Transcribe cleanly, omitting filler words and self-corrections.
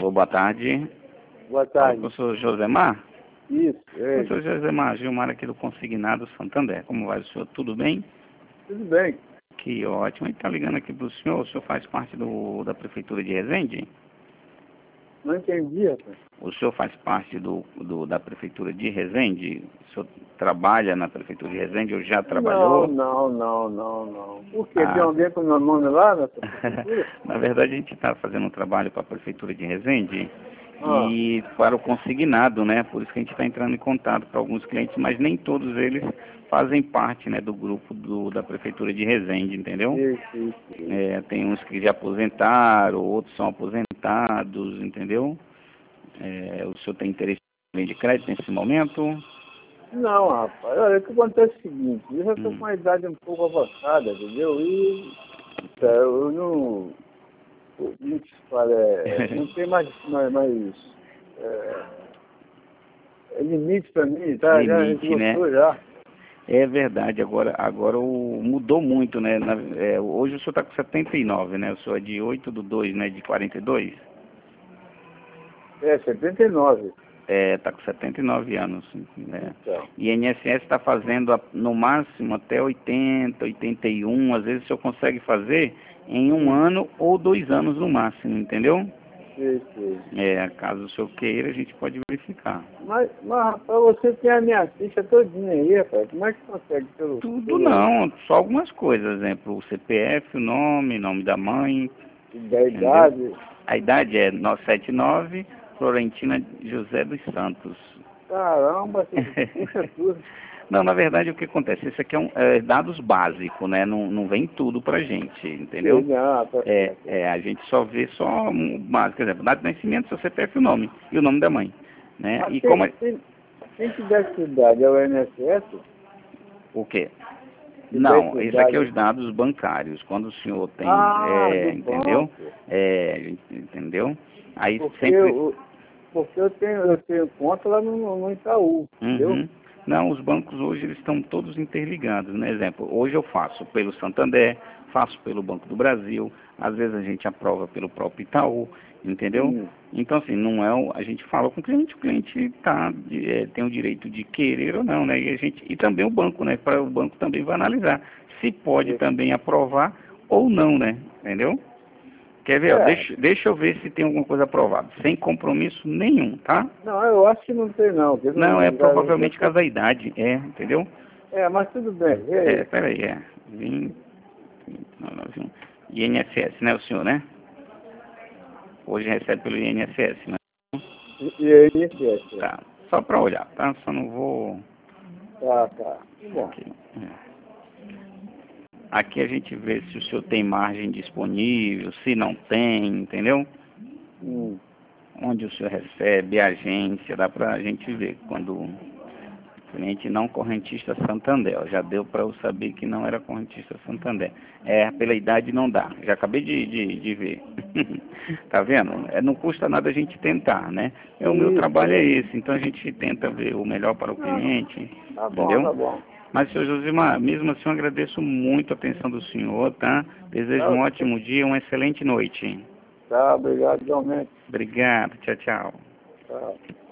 Alô, boa tarde. Boa Fala tarde. com o senhor Josemar? Isso, O senhor Josemar, Gilmar aqui do Consignado Santander. Como vai o senhor? Tudo bem? tudo bem. Que ótimo. A gente está ligando aqui para o senhor faz parte da Prefeitura de Resende? Não entendi, rapaz. O senhor faz parte da Prefeitura de Resende? O senhor trabalha na Prefeitura de Resende ou já trabalhou? Não. Por quê? Tem Ah. alguém com meu nome lá nessa prefeitura? Na verdade, a gente está fazendo um trabalho para a Prefeitura de Resende Ah, e para o consignado, né? Por isso que a gente está entrando em contato com alguns clientes, mas nem todos eles fazem parte, né, do grupo da Prefeitura de Resende, entendeu? isso. Tem uns que já aposentaram, outros são aposentados, entendeu? O senhor tem interesse em linha de crédito nesse momento? Não, rapaz. Olha, o que acontece é o seguinte, eu já estou Hum. com uma idade um pouco avançada, entendeu? E eu não... Como que se fala? Não tem mais limite para mim, tá? Já Limite, né? esgotou já. É verdade, agora mudou muito, né? Hoje o senhor está com 79, né? O senhor é de 8/2, né? De 42? 79. Tá com 79 anos, né? Então. E a INSS está fazendo no máximo até 80, 81, às vezes o senhor consegue fazer em um ano ou 2 anos no máximo, entendeu? Sei. Caso o senhor queira, a gente pode verificar. Mas, rapaz, você tem a minha ficha todinha aí, rapaz. Como é que consegue Tudo não, só algumas coisas, exemplo, o CPF, o nome da mãe, da entendeu? idade? A idade é 979, Florentina José dos Santos. Caramba, você puxa tudo. Não, na verdade, o que acontece? Isso aqui dados básicos, né? Não vem tudo pra gente, entendeu? Sei, não, tá certo. A gente só vê só um básico, por exemplo, data de nascimento, seu CPF e o nome da mãe, né? Mas E como quem que dá essa idade? É o INSS? o quê? Que dá Não, essa esse aqui é idade? os dados bancários. Quando o senhor tem, Do entendeu? banco. Entendeu? Aí Porque sempre. eu tenho conta lá no Itaú, entendeu? Uhum. Não, os bancos hoje eles estão todos interligados, né? Exemplo, hoje eu faço pelo Santander, faço pelo Banco do Brasil, às vezes a gente aprova pelo próprio Itaú, entendeu? Sim. Então, assim, não a gente fala com o cliente tem o direito de querer ou não, né? E também o banco, né? Para o banco também vai analisar se pode também aprovar ou não, né? Entendeu? Quer ver, ó, É. deixa eu ver se tem alguma coisa aprovada, sem compromisso nenhum, tá? Não, eu acho que não tem não. Porque Não, provavelmente por já- causa da idade, entendeu? mas tudo bem. E aí? Peraí, 20, 991. INSS, né, o senhor, né? Hoje recebe pelo INSS, né? E aí, INSS? Tá, só pra olhar, tá? Só não vou... Tá. Tá bom. Aqui, Aqui a gente vê se o senhor tem margem disponível, se não tem, entendeu? Hum. Onde o senhor recebe, a agência, dá pra gente ver quando... Cliente não correntista Santander. Já deu para eu saber que não era correntista Santander. Pela idade não dá. Já acabei de ver. Tá vendo? Não custa nada a gente tentar, né? O meu Isso, trabalho é esse. Então a gente tenta ver o melhor para o cliente. Tá Entendeu? bom. Mas, senhor Josimar, mesmo assim eu agradeço muito a atenção do senhor, tá? Desejo um ótimo dia, uma excelente noite. Tá, obrigado igualmente. Obrigado. Tchau, tchau. Tchau.